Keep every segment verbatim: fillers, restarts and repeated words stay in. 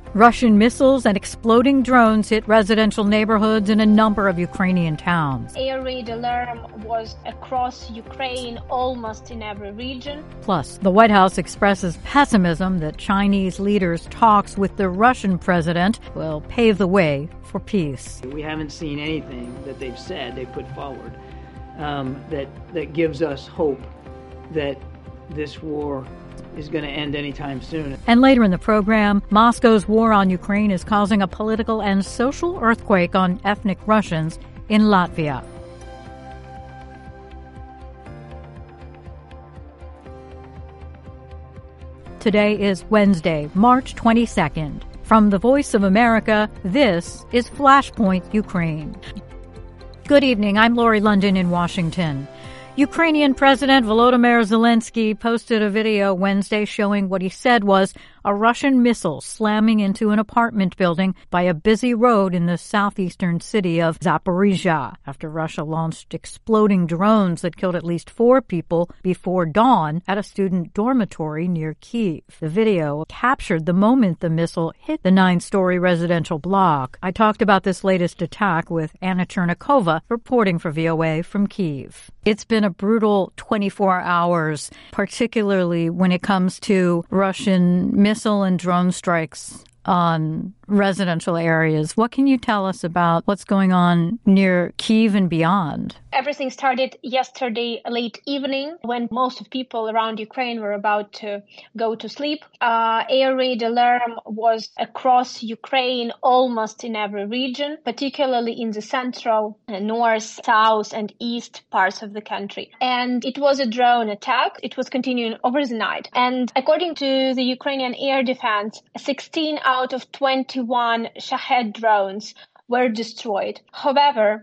Russian missiles and exploding drones hit residential neighborhoods in a number of Ukrainian towns. Air raid alarm was across Ukraine, almost in every region. Plus, the White House expresses pessimism that Chinese leaders' talks with the Russian president will pave the way for peace. We haven't seen anything that they've said, they put forward, um, that, that gives us hope that this war is going to end anytime soon. And later in the program, Moscow's war on Ukraine is causing a political and social earthquake on ethnic Russians in Latvia. Today is Wednesday, March twenty-second. From the Voice of America, this is Flashpoint Ukraine. Good evening, I'm Lori London in Washington. Ukrainian President Volodymyr Zelensky posted a video Wednesday showing what he said was a Russian missile slamming into an apartment building by a busy road in the southeastern city of Zaporizhzhia after Russia launched exploding drones that killed at least four people before dawn at a student dormitory near Kyiv. The video captured the moment the missile hit the nine-story residential block. I talked about this latest attack with Anna Chernikova, reporting for V O A from Kyiv. It's been a brutal twenty-four hours, particularly when it comes to Russian missile and drone strikes on residential areas. What can you tell us about what's going on near Kyiv and beyond? Everything started yesterday late evening when most of people around Ukraine were about to go to sleep. Uh, air raid alarm was across Ukraine, almost in every region, particularly in the central, uh, north, south, and east parts of the country. And it was a drone attack. It was continuing over the night. And according to the Ukrainian Air Defense, sixteen out of twenty-one Shahed drones were destroyed. However,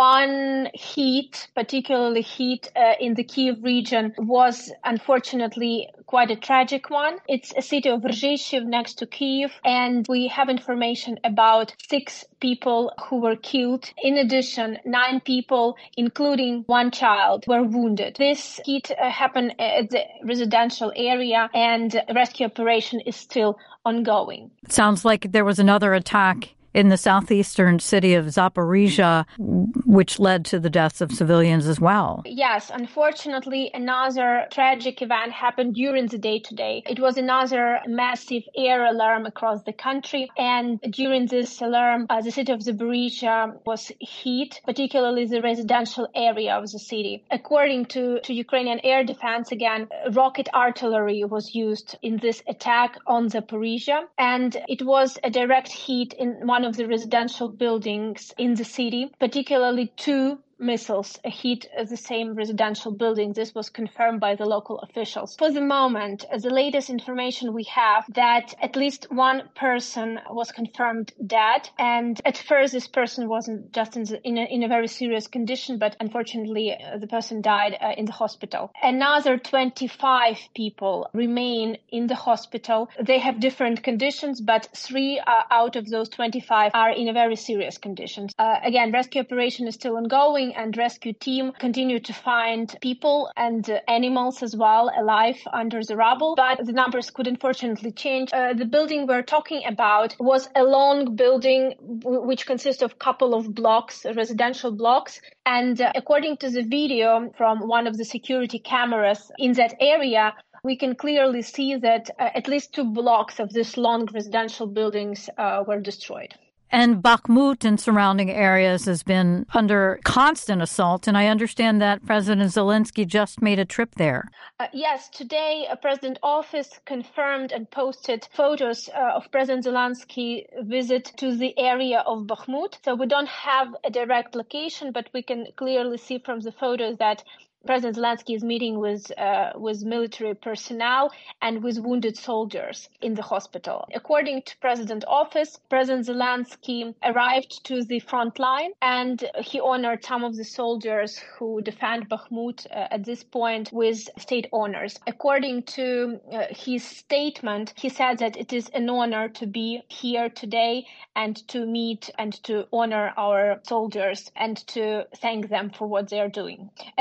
one hit, particularly hit uh, in the Kyiv region, was unfortunately quite a tragic one. It's a city of Rzheshiv next to Kyiv, and we have information about six people who were killed. In addition, nine people, including one child, were wounded. This hit uh, happened at the residential area, and rescue operation is still ongoing. It sounds like there was another attack in the southeastern city of Zaporizhzhia, which led to the deaths of civilians as well. Yes, unfortunately, another tragic event happened during the day today. It was another massive air alarm across the country, and during this alarm, uh, the city of Zaporizhzhia was hit, particularly the residential area of the city. According to, to Ukrainian Air Defense, again, rocket artillery was used in this attack on Zaporizhzhia, and it was a direct hit in one of the residential buildings in the city, particularly two missiles hit the same residential building. This was confirmed by the local officials. For the moment, the latest information we have that at least one person was confirmed dead. And at first, this person wasn't just in, the, in, a, in a very serious condition, but unfortunately, uh, the person died uh, in the hospital. Another twenty-five people remain in the hospital. They have different conditions, but three uh, out of those twenty-five are in a very serious condition. Uh, again, rescue operation is still ongoing, and rescue team continue to find people and uh, animals as well alive under the rubble, but the numbers could unfortunately change. Uh, the building we're talking about was a long building w- which consists of a couple of blocks, residential blocks, and uh, according to the video from one of the security cameras in that area, we can clearly see that uh, at least two blocks of this long residential buildings uh, were destroyed. And Bakhmut and surrounding areas has been under constant assault, and I understand that President Zelensky just made a trip there. Uh, yes, today a President office confirmed and posted photos uh, of President Zelensky's visit to the area of Bakhmut. So we don't have a direct location, but we can clearly see from the photos that President Zelensky is meeting with uh, with military personnel and with wounded soldiers in the hospital. According to President office, President Zelensky arrived to the front line and he honored some of the soldiers who defend Bakhmut uh, at this point with state honors. According to uh, his statement, he said that it is an honor to be here today and to meet and to honor our soldiers and to thank them for what they are doing. And also he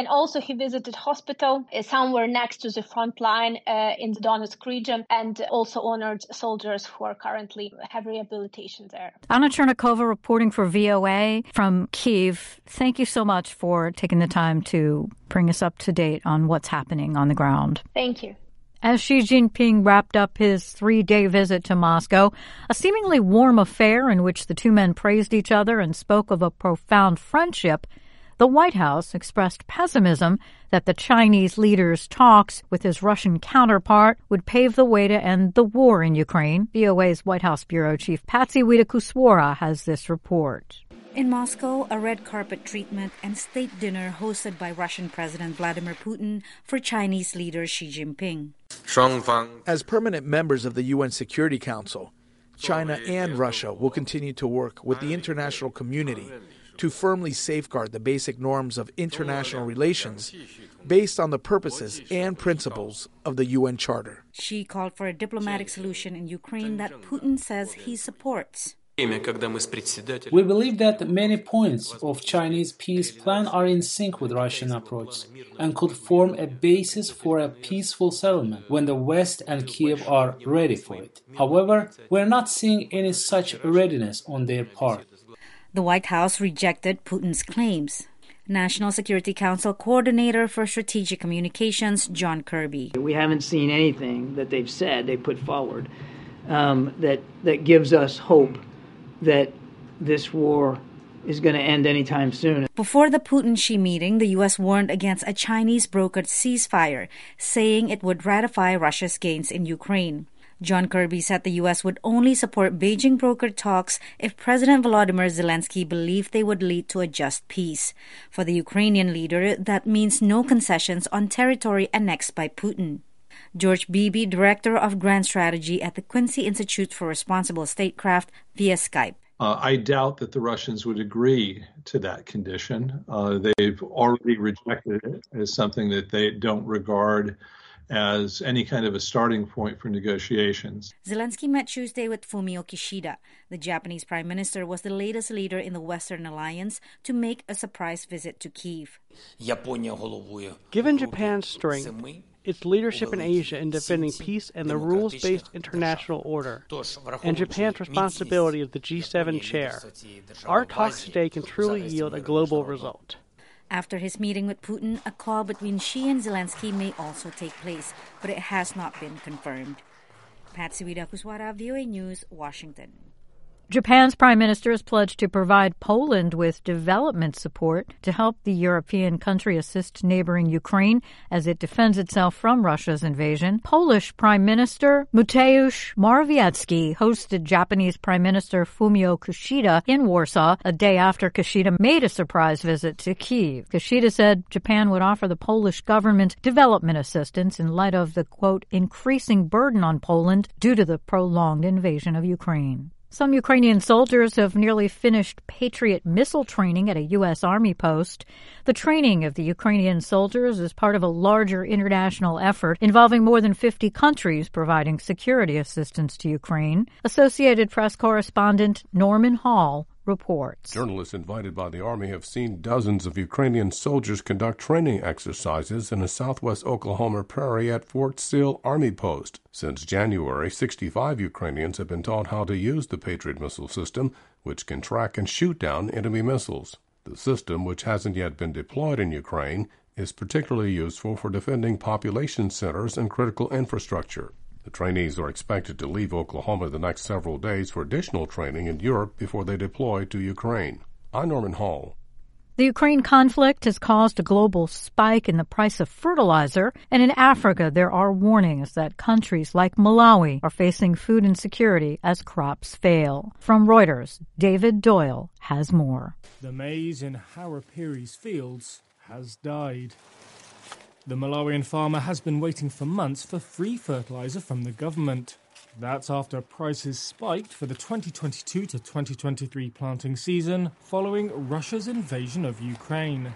he visited hospital uh, somewhere next to the front line uh, in the Donetsk region, and also honored soldiers who are currently have rehabilitation there. Anna Chernikova reporting for V O A from Kyiv. Thank you so much for taking the time to bring us up to date on what's happening on the ground. Thank you. As Xi Jinping wrapped up his three-day visit to Moscow, a seemingly warm affair in which the two men praised each other and spoke of a profound friendship, the White House expressed pessimism that the Chinese leader's talks with his Russian counterpart would pave the way to end the war in Ukraine. V O A's White House Bureau Chief Patsy Widakuswara has this report. In Moscow, a red carpet treatment and state dinner hosted by Russian President Vladimir Putin for Chinese leader Xi Jinping. As permanent members of the U N Security Council, China and Russia will continue to work with the international community to firmly safeguard the basic norms of international relations based on the purposes and principles of the U N Charter. Xi called for a diplomatic solution in Ukraine that Putin says he supports. We believe that many points of Chinese peace plan are in sync with Russian approach and could form a basis for a peaceful settlement when the West and Kiev are ready for it. However, we're not seeing any such readiness on their part. The White House rejected Putin's claims. National Security Council Coordinator for Strategic Communications, John Kirby. We haven't seen anything that they've said, they put forward, um, that, that gives us hope that this war is going to end anytime soon. Before the Putin-Xi meeting, the U S warned against a Chinese-brokered ceasefire, saying it would ratify Russia's gains in Ukraine. John Kirby said the U S would only support Beijing-brokered talks if President Volodymyr Zelensky believed they would lead to a just peace. For the Ukrainian leader, that means no concessions on territory annexed by Putin. George Beebe, Director of Grand Strategy at the Quincy Institute for Responsible Statecraft, via Skype. Uh, I doubt that the Russians would agree to that condition. Uh, they've already rejected it as something that they don't regard as any kind of a starting point for negotiations. Zelensky met Tuesday with Fumio Kishida. The Japanese prime minister was the latest leader in the Western alliance to make a surprise visit to Kyiv. Given Japan's strength, its leadership in Asia in defending peace and the rules-based international order, and Japan's responsibility as the G seven chair, our talks today can truly yield a global result. After his meeting with Putin, a call between Xi and Zelensky may also take place, but it has not been confirmed. Patsy Widakuswara, V O A News, Washington. Japan's prime minister has pledged to provide Poland with development support to help the European country assist neighboring Ukraine as it defends itself from Russia's invasion. Polish Prime Minister Mateusz Morawiecki hosted Japanese Prime Minister Fumio Kishida in Warsaw a day after Kishida made a surprise visit to Kyiv. Kishida said Japan would offer the Polish government development assistance in light of the, quote, increasing burden on Poland due to the prolonged invasion of Ukraine. Some Ukrainian soldiers have nearly finished Patriot missile training at a U S Army post. The training of the Ukrainian soldiers is part of a larger international effort involving more than fifty countries providing security assistance to Ukraine. Associated Press correspondent Norman Hall reports. Journalists invited by the Army have seen dozens of Ukrainian soldiers conduct training exercises in a southwest Oklahoma prairie at Fort Sill Army Post. Since January, sixty-five Ukrainians have been taught how to use the Patriot missile system, which can track and shoot down enemy missiles. The system, which hasn't yet been deployed in Ukraine, is particularly useful for defending population centers and critical infrastructure. The trainees are expected to leave Oklahoma the next several days for additional training in Europe before they deploy to Ukraine. I'm Norman Hall. The Ukraine conflict has caused a global spike in the price of fertilizer, and in Africa there are warnings that countries like Malawi are facing food insecurity as crops fail. From Reuters, David Doyle has more. The maize in Harapiri's fields has died. The Malawian farmer has been waiting for months for free fertilizer from the government. That's after prices spiked for the twenty twenty-two to twenty twenty-three planting season following Russia's invasion of Ukraine.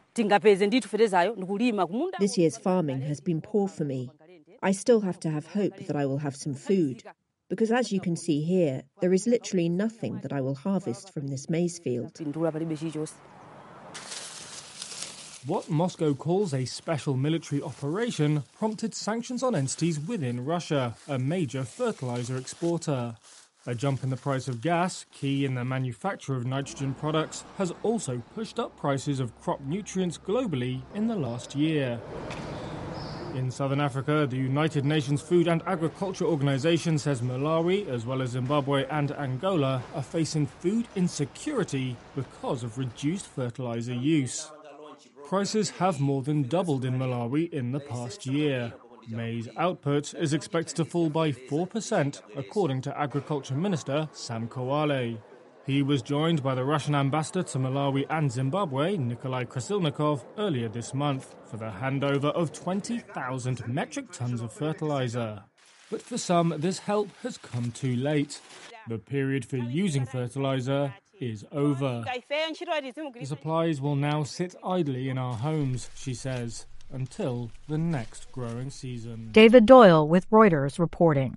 This year's farming has been poor for me. I still have to have hope that I will have some food, because as you can see here, there is literally nothing that I will harvest from this maize field. What Moscow calls a special military operation prompted sanctions on entities within Russia, a major fertilizer exporter. A jump in the price of gas, key in the manufacture of nitrogen products, has also pushed up prices of crop nutrients globally in the last year. In southern Africa, the United Nations Food and Agriculture Organization says Malawi, as well as Zimbabwe and Angola, are facing food insecurity because of reduced fertilizer use. Prices have more than doubled in Malawi in the past year. Maize output is expected to fall by four percent, according to Agriculture Minister Sam Kowale. He was joined by the Russian ambassador to Malawi and Zimbabwe, Nikolai Krasilnikov, earlier this month for the handover of twenty thousand metric tons of fertilizer. But for some, this help has come too late. The period for using fertilizer is over. The supplies will now sit idly in our homes, she says, until the next growing season. David Doyle with Reuters reporting.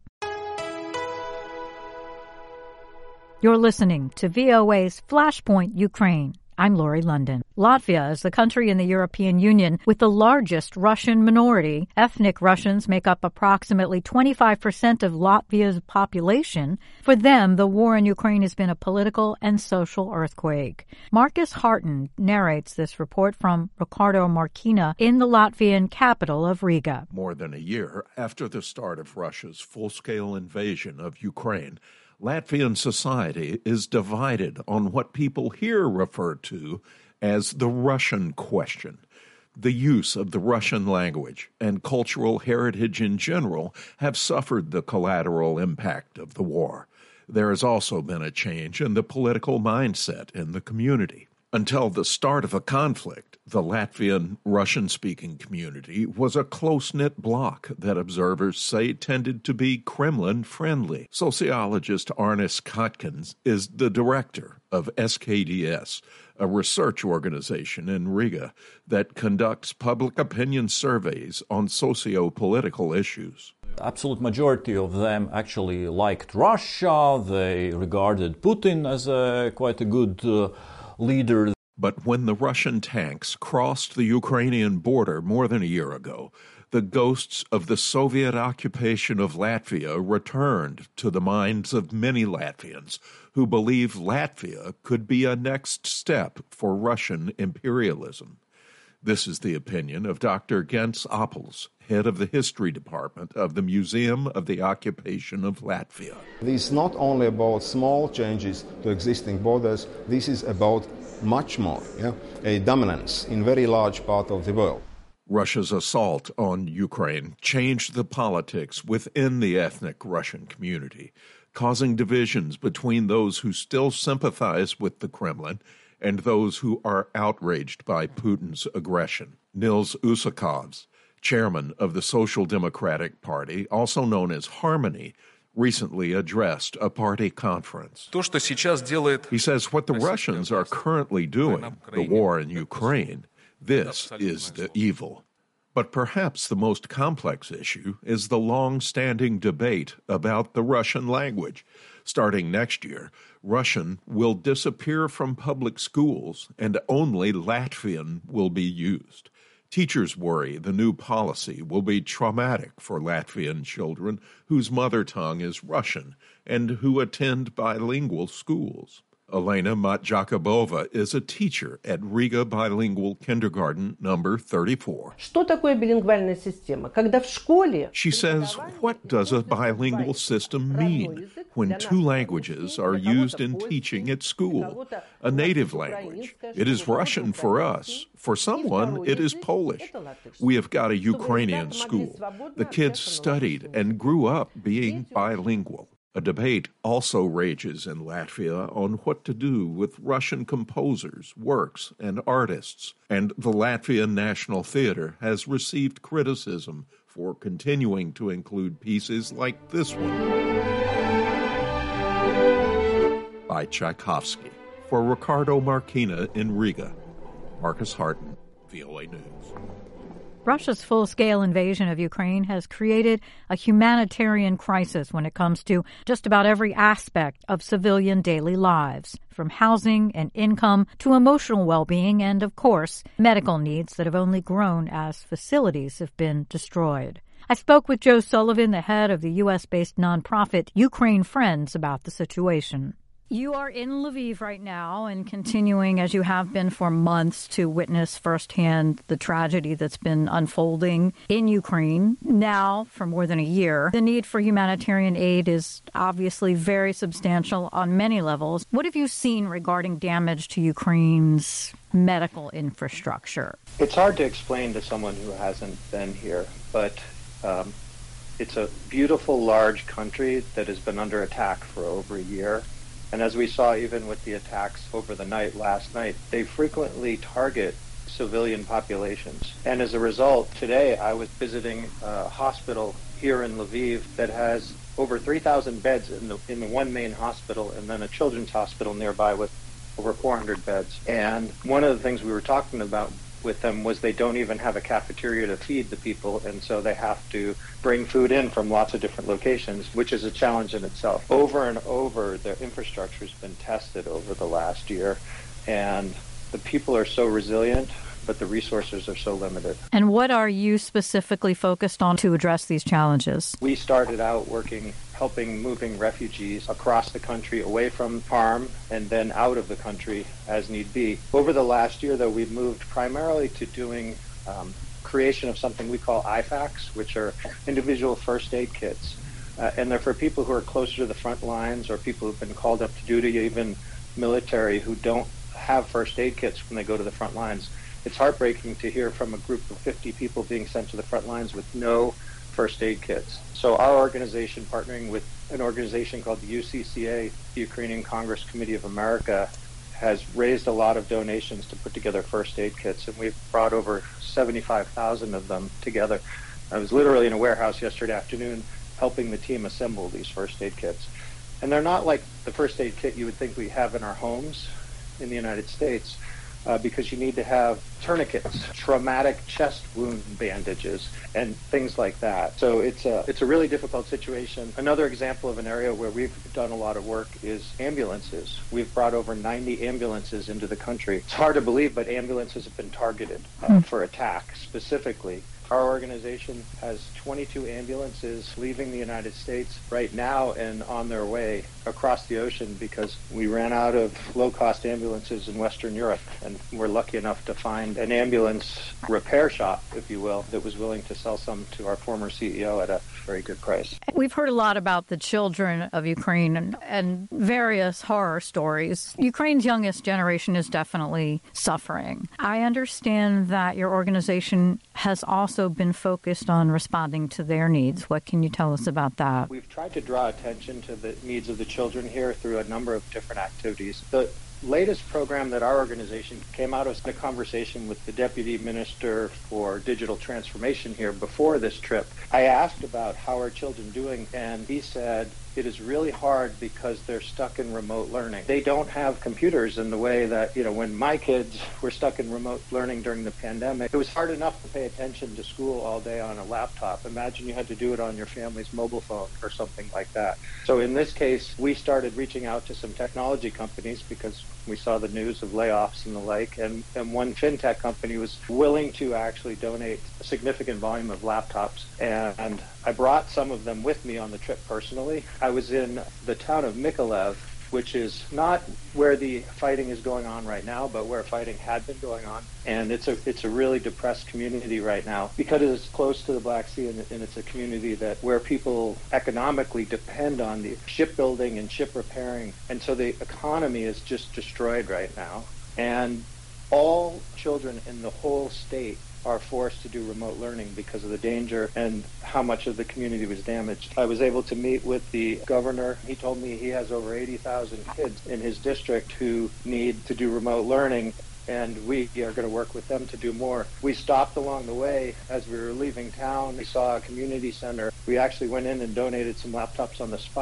You're listening to V O A's Flashpoint Ukraine. I'm Lori London. Latvia is the country in the European Union with the largest Russian minority. Ethnic Russians make up approximately twenty-five percent of Latvia's population. For them, the war in Ukraine has been a political and social earthquake. Marcus Harton narrates this report from Ricardo Marquina in the Latvian capital of Riga. More than a year after the start of Russia's full-scale invasion of Ukraine, Latvian society is divided on what people here refer to as the Russian question. The use of the Russian language and cultural heritage in general have suffered the collateral impact of the war. There has also been a change in the political mindset in the community. Until the start of a conflict, the Latvian Russian-speaking community was a close-knit bloc that observers say tended to be Kremlin-friendly. Sociologist Arnis Kotkins is the director of S K D S, a research organization in Riga that conducts public opinion surveys on socio-political issues. Absolute majority of them actually liked Russia. They regarded Putin as a quite a good uh, leader. But when the Russian tanks crossed the Ukrainian border more than a year ago, the ghosts of the Soviet occupation of Latvia returned to the minds of many Latvians who believe Latvia could be a next step for Russian imperialism. This is the opinion of Doctor Gens Appels, head of the history department of the Museum of the Occupation of Latvia. This is not only about small changes to existing borders, this is about much more, yeah? a dominance in very large part of the world. Russia's assault on Ukraine changed the politics within the ethnic Russian community, causing divisions between those who still sympathize with the Kremlin and those who are outraged by Putin's aggression. Nils Usakovs, chairman of the Social Democratic Party, also known as Harmony, recently addressed a party conference. He says what the Russians are currently doing, the war in Ukraine, this is the evil. But perhaps the most complex issue is the long-standing debate about the Russian language. Starting next year, Russian will disappear from public schools and only Latvian will be used. Teachers worry the new policy will be traumatic for Latvian children whose mother tongue is Russian and who attend bilingual schools. Elena Matjakabova is a teacher at Riga Bilingual Kindergarten number thirty-four. She says, what does a bilingual system mean when two languages are used in teaching at school? A native language. It is Russian for us. For someone, it is Polish. We have got a Ukrainian school. The kids studied and grew up being bilingual. A debate also rages in Latvia on what to do with Russian composers, works, and artists, and the Latvian National Theatre has received criticism for continuing to include pieces like this one by Tchaikovsky. For Ricardo Marquina in Riga, Marcus Harton, V O A News. Russia's full-scale invasion of Ukraine has created a humanitarian crisis when it comes to just about every aspect of civilian daily lives, from housing and income to emotional well-being and, of course, medical needs that have only grown as facilities have been destroyed. I spoke with Joe Sullivan, the head of the U S-based nonprofit Ukraine Friends, about the situation. You are in Lviv right now and continuing, as you have been for months, to witness firsthand the tragedy that's been unfolding in Ukraine now for more than a year. The need for humanitarian aid is obviously very substantial on many levels. What have you seen regarding damage to Ukraine's medical infrastructure? It's hard to explain to someone who hasn't been here, but um, it's a beautiful, large country that has been under attack for over a year. And as we saw even with the attacks over the night last night, they frequently target civilian populations. And as a result, today I was visiting a hospital here in Lviv that has over three thousand beds in the, in the one main hospital, and then a children's hospital nearby with over four hundred beds. And one of the things we were talking about with them was they don't even have a cafeteria to feed the people, and so they have to bring food in from lots of different locations, which is a challenge in itself. Over and over, their infrastructure has been tested over the last year, and the people are so resilient, but the resources are so limited. And what are you specifically focused on to address these challenges? We started out working, helping moving refugees across the country, away from harm, and then out of the country as need be. Over the last year, though, we've moved primarily to doing um, creation of something we call I FACs, which are individual first aid kits. Uh, and they're for people who are closer to the front lines or people who've been called up to duty, even military who don't have first aid kits when they go to the front lines. It's heartbreaking to hear from a group of fifty people being sent to the front lines with no first aid kits. So our organization, partnering with an organization called the U C C A, the Ukrainian Congress Committee of America, has raised a lot of donations to put together first aid kits, and we've brought over seventy-five thousand of them together. I was literally in a warehouse yesterday afternoon helping the team assemble these first aid kits. And they're not like the first aid kit you would think we have in our homes in the United States. Uh, because you need to have tourniquets, traumatic chest wound bandages, and things like that. So it's a, it's a really difficult situation. Another example of an area where we've done a lot of work is ambulances. We've brought over ninety ambulances into the country. It's hard to believe, but ambulances have been targeted uh, mm. for attack specifically. Our organization has twenty-two ambulances leaving the United States right now and on their way across the ocean because we ran out of low-cost ambulances in Western Europe, and we're lucky enough to find an ambulance repair shop, if you will, that was willing to sell some to our former C E O at a very good price. We've heard a lot about the children of Ukraine and, and various horror stories. Ukraine's youngest generation is definitely suffering. I understand that your organization has also been focused on responding to their needs. What can you tell us about that? We've tried to draw attention to the needs of the children here through a number of different activities. The latest program that our organization came out of a conversation with the Deputy Minister for Digital Transformation here before this trip. I asked about how are children doing, and he said it is really hard because they're stuck in remote learning. They don't have computers in the way that, you know, when my kids were stuck in remote learning during the pandemic, it was hard enough to pay attention to school all day on a laptop. Imagine you had to do it on your family's mobile phone or something like that. So in this case, we started reaching out to some technology companies because we saw the news of layoffs and the like, and, and one fintech company was willing to actually donate a significant volume of laptops, and I brought some of them with me on the trip personally. I was in the town of Mykolaiv, which is not where the fighting is going on right now, but where fighting had been going on. And it's a it's a really depressed community right now because it's close to the Black Sea, and, and it's a community that where people economically depend on the shipbuilding and ship repairing. And so the economy is just destroyed right now. And all children in the whole state are forced to do remote learning because of the danger and how much of the community was damaged. I was able to meet with the governor. He told me he has over eighty thousand kids in his district who need to do remote learning, and we are going to work with them to do more. We stopped along the way as we were leaving town. We saw a community center. We actually went in and donated some laptops on the spot.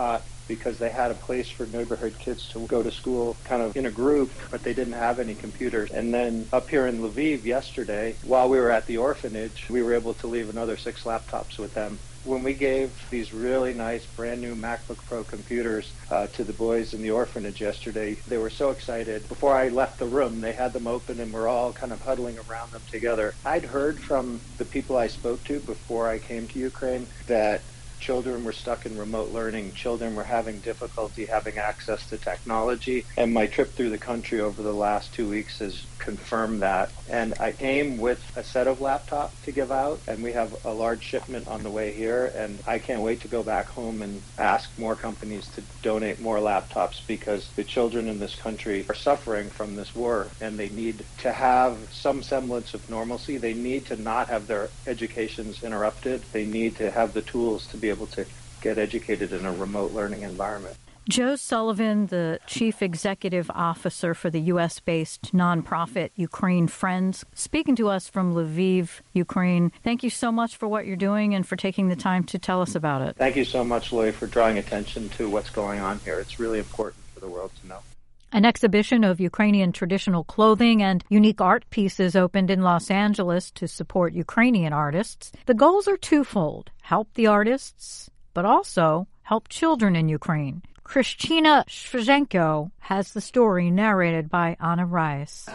because they had a place for neighborhood kids to go to school kind of in a group, but they didn't have any computers. And then up here in Lviv yesterday, while we were at the orphanage, we were able to leave another six laptops with them. When we gave these really nice brand new MacBook Pro computers uh, to the boys in the orphanage yesterday, they were so excited. Before I left the room, they had them open and we're all kind of huddling around them together. I'd heard from the people I spoke to before I came to Ukraine that children were stuck in remote learning. Children were having difficulty having access to technology. And my trip through the country over the last two weeks has confirmed that. And I came with a set of laptops to give out, and we have a large shipment on the way here. And I can't wait to go back home and ask more companies to donate more laptops, because the children in this country are suffering from this war, and they need to have some semblance of normalcy. They need to not have their educations interrupted. They need to have the tools to be able to get educated in a remote learning environment. Joe Sullivan, the Chief Executive Officer for the U S-based nonprofit Ukraine Friends, speaking to us from Lviv, Ukraine. Thank you so much for what you're doing and for taking the time to tell us about it. Thank you so much, Loy, for drawing attention to what's going on here. It's really important for the world to know. An exhibition of Ukrainian traditional clothing and unique art pieces opened in Los Angeles to support Ukrainian artists. The goals are twofold: help the artists, but also help children in Ukraine. Kristina Shvchenko has the story narrated by Anna Rice.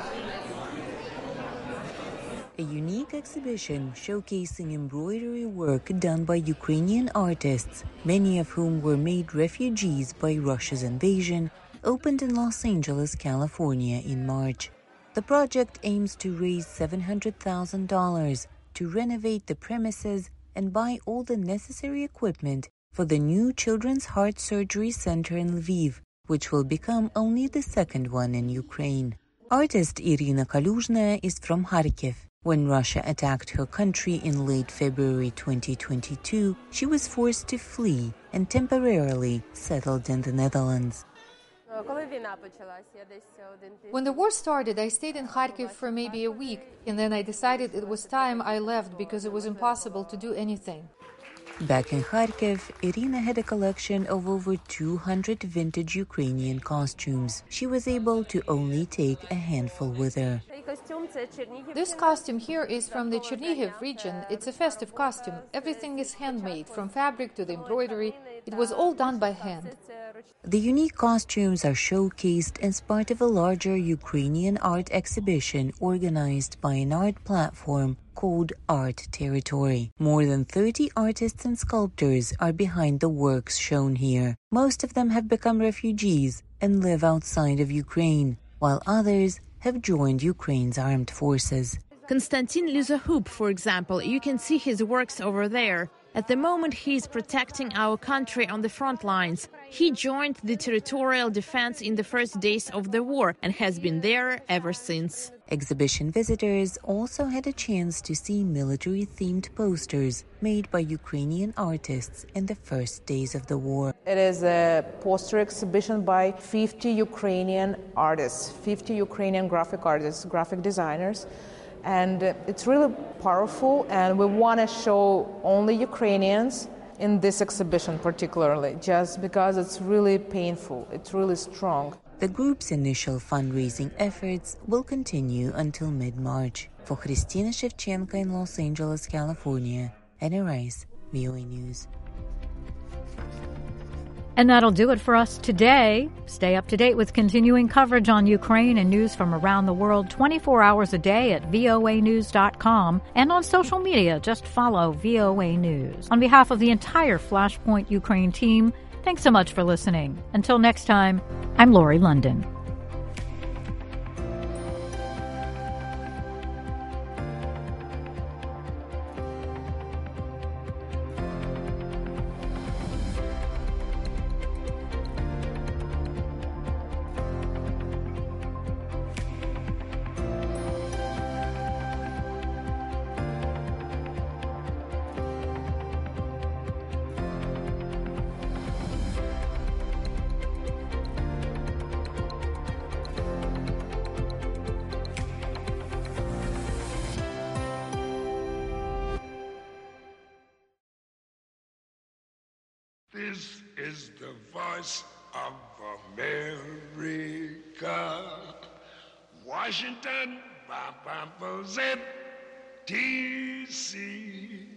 A unique exhibition showcasing embroidery work done by Ukrainian artists, many of whom were made refugees by Russia's invasion, opened in Los Angeles, California in March. The project aims to raise seven hundred thousand dollars to renovate the premises and buy all the necessary equipment for the new Children's Heart Surgery Center in Lviv, which will become only the second one in Ukraine. Artist Irina Kaluzhnaya is from Kharkiv. When Russia attacked her country in late February twenty twenty-two, she was forced to flee and temporarily settled in the Netherlands. When the war started, I stayed in Kharkiv for maybe a week, and then I decided it was time I left because it was impossible to do anything. Back in Kharkiv, Irina had a collection of over two hundred vintage Ukrainian costumes. She was able to only take a handful with her. This costume here is from the Chernihiv region. It's a festive costume. Everything is handmade, from fabric to the embroidery. It was all done by hand. The unique costumes are showcased as part of a larger Ukrainian art exhibition organized by an art platform called Art Territory. More than thirty artists and sculptors are behind the works shown here. Most of them have become refugees and live outside of Ukraine, while others have joined Ukraine's armed forces. Konstantin Luzahub, for example, you can see his works over there. At the moment, he is protecting our country on the front lines. He joined the territorial defense in the first days of the war and has been there ever since. Exhibition visitors also had a chance to see military-themed posters made by Ukrainian artists in the first days of the war. It is a poster exhibition by fifty Ukrainian artists, fifty Ukrainian graphic artists, graphic designers. And it's really powerful, and we want to show only Ukrainians in this exhibition particularly, just because it's really painful, it's really strong. The group's initial fundraising efforts will continue until mid-March. For Kristina Shvchenko in Los Angeles, California, Anna Rice, V O A News. And that'll do it for us today. Stay up to date with continuing coverage on Ukraine and news from around the world twenty-four hours a day at V O A news dot com and on social media. Just follow V O A News. On behalf of the entire Flashpoint Ukraine team, thanks so much for listening. Until next time, I'm Lori London. This is the voice of America. Washington, Z, D C